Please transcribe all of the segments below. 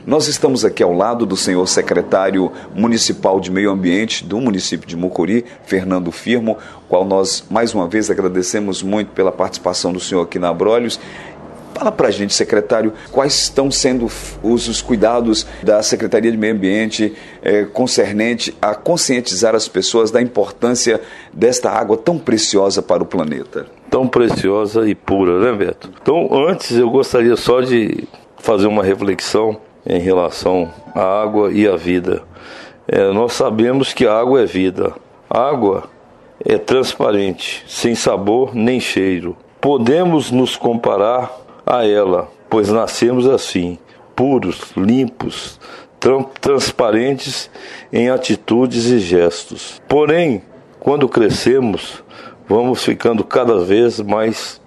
Nós estamos aqui ao lado do senhor secretário municipal de Meio Ambiente do município de Mucuri, Fernando Firmo, qual nós mais uma vez agradecemos muito pela participação do senhor aqui na Abrolhos. Fala para a gente, secretário, quais estão sendo os cuidados da Secretaria de Meio Ambiente concernente a conscientizar as pessoas da importância desta água tão preciosa para o planeta? Tão preciosa e pura, né, Beto? Então, antes eu gostaria só de fazer uma reflexão em relação à água e à vida. Nós sabemos que a água é vida. A água é transparente, sem sabor nem cheiro. Podemos nos comparar a ela, pois nascemos assim, puros, limpos, transparentes em atitudes e gestos. Porém, quando crescemos, vamos ficando cada vez mais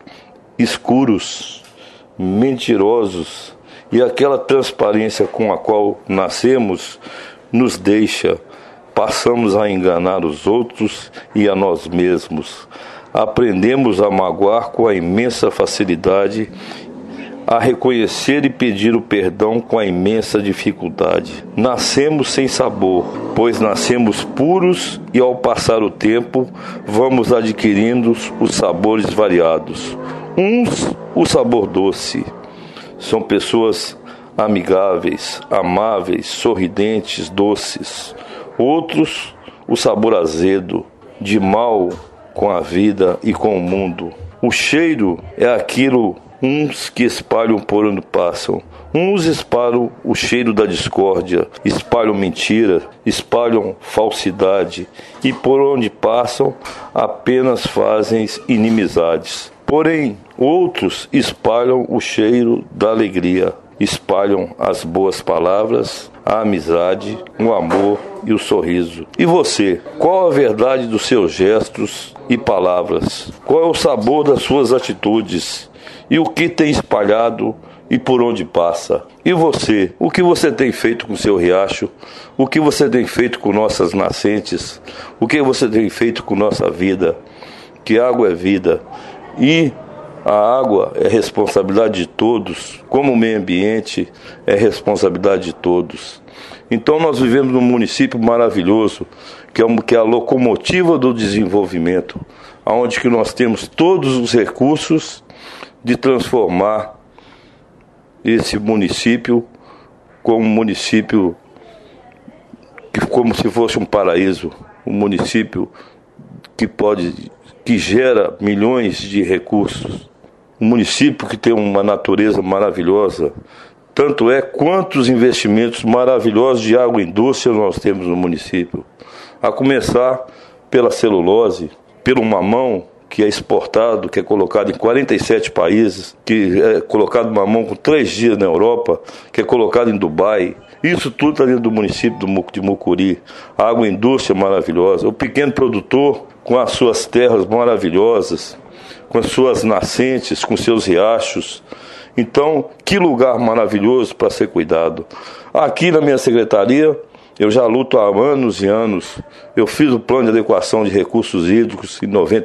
escuros, mentirosos, e aquela transparência com a qual nascemos nos deixa, passamos a enganar os outros e a nós mesmos. Aprendemos a magoar com a imensa facilidade, a reconhecer e pedir o perdão com a imensa dificuldade. Nascemos sem sabor, pois nascemos puros e ao passar o tempo vamos adquirindo os sabores variados. Uns, o sabor doce. São pessoas amigáveis, amáveis, sorridentes, doces. Outros, o sabor azedo, de mal com a vida e com o mundo. O cheiro é aquilo, uns que espalham por onde passam. Uns espalham o cheiro da discórdia, espalham mentira, espalham falsidade e por onde passam apenas fazem inimizades. Porém, outros espalham o cheiro da alegria, espalham as boas palavras, a amizade, o amor e o sorriso. E você, qual a verdade dos seus gestos e palavras? Qual é o sabor das suas atitudes? E o que tem espalhado e por onde passa? E você, o que você tem feito com seu riacho? O que você tem feito com nossas nascentes? O que você tem feito com nossa vida? Que água é vida. E a água é responsabilidade de todos, como o meio ambiente é responsabilidade de todos. Então nós vivemos num município maravilhoso, que é a locomotiva do desenvolvimento, onde que nós temos todos os recursos de transformar esse município como um município como se fosse um paraíso, um município que gera milhões de recursos, um município que tem uma natureza maravilhosa. Tanto é quantos investimentos maravilhosos de agroindústria nós temos no município, a começar pela celulose, pelo mamão, que é exportado, que é colocado em 47 países, que é colocado mamão com 3 dias na Europa, que é colocado em Dubai. Isso tudo está dentro do município de Mucuri. A agroindústria maravilhosa, o pequeno produtor com as suas terras maravilhosas, com as suas nascentes, com seus riachos. Então, que lugar maravilhoso para ser cuidado. Aqui na minha secretaria, eu já luto há anos e anos. Eu fiz o plano de adequação de recursos hídricos em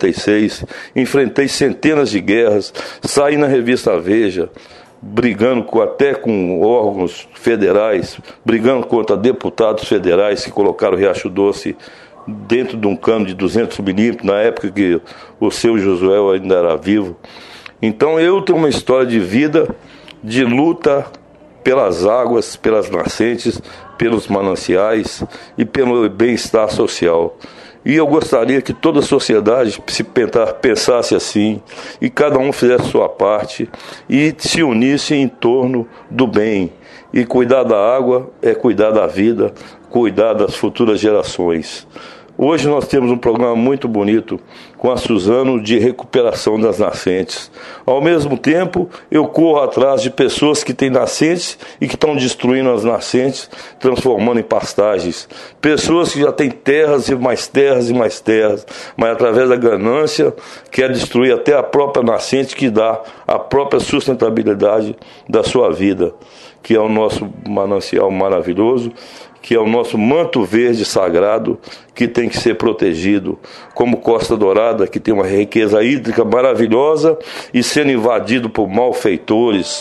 96, enfrentei centenas de guerras, saí na revista Veja, brigando até com órgãos federais, brigando contra deputados federais que colocaram o Riacho Doce dentro de um cano de 200 milímetros, na época que o seu Josué ainda era vivo. Então eu tenho uma história de vida, de luta pelas águas, pelas nascentes, pelos mananciais e pelo bem-estar social. E eu gostaria que toda a sociedade pensasse assim, e cada um fizesse sua parte e se unisse em torno do bem. E cuidar da água é cuidar da vida, cuidar das futuras gerações. Hoje nós temos um programa muito bonito com a Suzano de recuperação das nascentes. Ao mesmo tempo, eu corro atrás de pessoas que têm nascentes e que estão destruindo as nascentes, transformando em pastagens. Pessoas que já têm terras e mais terras e mais terras, mas através da ganância quer destruir até a própria nascente que dá a própria sustentabilidade da sua vida, que é o nosso manancial maravilhoso, que é o nosso manto verde sagrado, que tem que ser protegido, como Costa Dourada, que tem uma riqueza hídrica maravilhosa, e sendo invadido por malfeitores,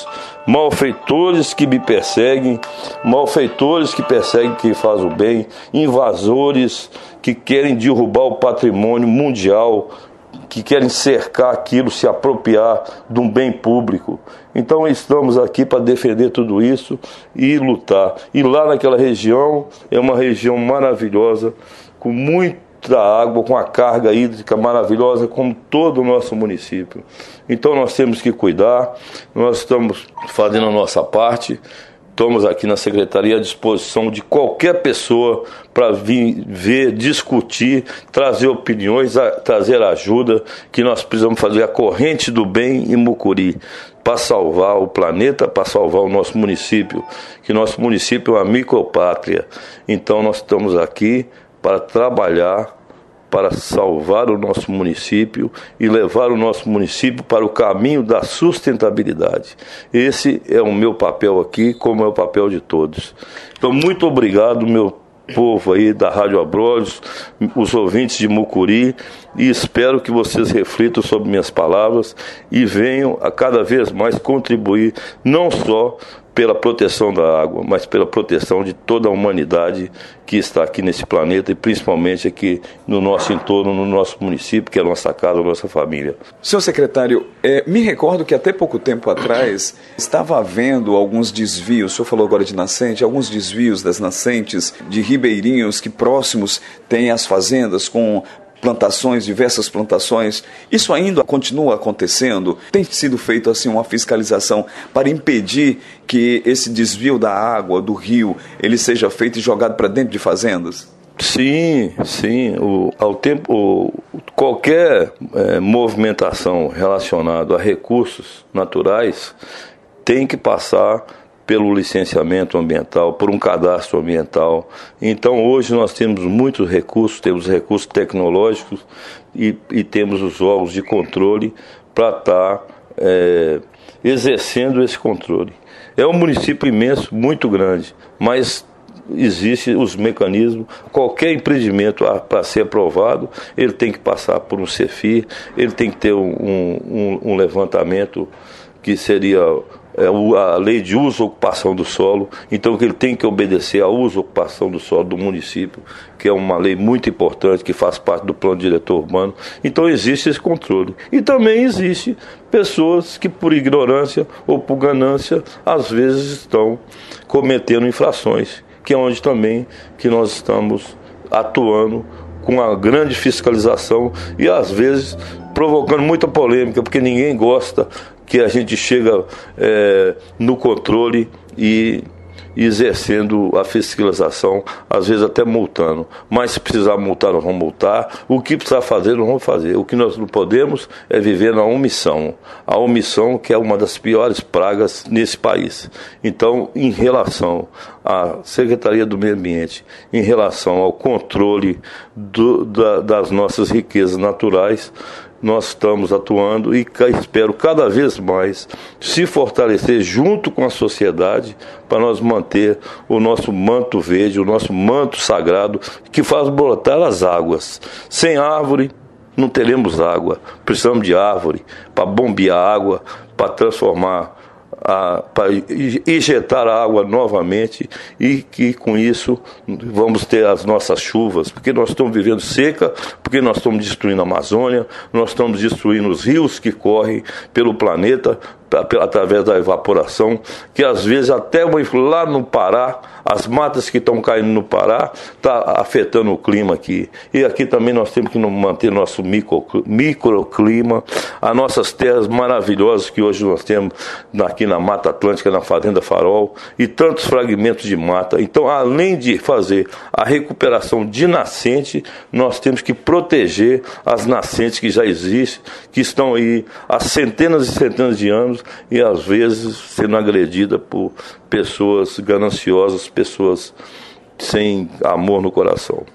malfeitores que me perseguem, malfeitores que perseguem quem faz o bem, invasores que querem derrubar o patrimônio mundial, que querem cercar aquilo, se apropriar de um bem público. Então estamos aqui para defender tudo isso e lutar. E lá naquela região, é uma região maravilhosa, com muita água, com a carga hídrica maravilhosa, como todo o nosso município. Então nós temos que cuidar, nós estamos fazendo a nossa parte. Estamos aqui na Secretaria à disposição de qualquer pessoa para vir ver, discutir, trazer opiniões, trazer ajuda, que nós precisamos fazer a corrente do bem em Mucuri, para salvar o planeta, para salvar o nosso município, que nosso município é uma micropátria. Então nós estamos aqui para trabalhar, para salvar o nosso município e levar o nosso município para o caminho da sustentabilidade. Esse é o meu papel aqui, como é o papel de todos. Então, muito obrigado, meu povo aí da Rádio Abrolhos, os ouvintes de Mucuri, e espero que vocês reflitam sobre minhas palavras e venham a cada vez mais contribuir, não só pela proteção da água, mas pela proteção de toda a humanidade que está aqui nesse planeta e principalmente aqui no nosso entorno, no nosso município, que é a nossa casa, a nossa família. Senhor secretário, me recordo que até pouco tempo atrás estava havendo alguns desvios, o senhor falou agora de nascente, alguns desvios das nascentes de ribeirinhos que próximos têm as fazendas com plantações, diversas plantações. Isso ainda continua acontecendo? Tem sido feito assim uma fiscalização para impedir que esse desvio da água, do rio, ele seja feito e jogado para dentro de fazendas? Sim. Qualquer movimentação relacionada a recursos naturais tem que passar pelo licenciamento ambiental, por um cadastro ambiental. Então hoje nós temos muitos recursos, temos recursos tecnológicos e temos os órgãos de controle para estar exercendo esse controle. É um município imenso, muito grande, mas existem os mecanismos. Qualquer empreendimento para ser aprovado, ele tem que passar por um CEFIR, ele tem que ter um levantamento que seria a lei de uso e ocupação do solo. Então que ele tem que obedecer à uso e ocupação do solo do município, que é uma lei muito importante, que faz parte do plano diretor urbano. Então existe esse controle. E também existe pessoas que por ignorância ou por ganância às vezes estão cometendo infrações, que é onde também que nós estamos atuando com a grande fiscalização e às vezes provocando muita polêmica, porque ninguém gosta que a gente chega no controle e exercendo a fiscalização, às vezes até multando. Mas se precisar multar, nós vamos multar. O que precisar fazer, nós vamos fazer. O que nós não podemos é viver na omissão. A omissão, que é uma das piores pragas nesse país. Então, em relação à Secretaria do Meio Ambiente, em relação ao controle das nossas riquezas naturais, nós estamos atuando e espero cada vez mais se fortalecer junto com a sociedade para nós manter o nosso manto verde, o nosso manto sagrado que faz brotar as águas. Sem árvore não teremos água, precisamos de árvore para bombear água, para transformar, para injetar a água novamente e que com isso vamos ter as nossas chuvas, porque nós estamos vivendo seca, porque nós estamos destruindo a Amazônia, nós estamos destruindo os rios que correm pelo planeta através da evaporação, que às vezes até lá no Pará, as matas que estão caindo no Pará, está afetando o clima aqui. E aqui também nós temos que manter nosso microclima, as nossas terras maravilhosas que hoje nós temos aqui na Mata Atlântica, na Fazenda Farol, e tantos fragmentos de mata. Então, além de fazer a recuperação de nascente, nós temos que proteger as nascentes que já existem, que estão aí há centenas e centenas de anos, e às vezes sendo agredida por pessoas gananciosas, pessoas sem amor no coração.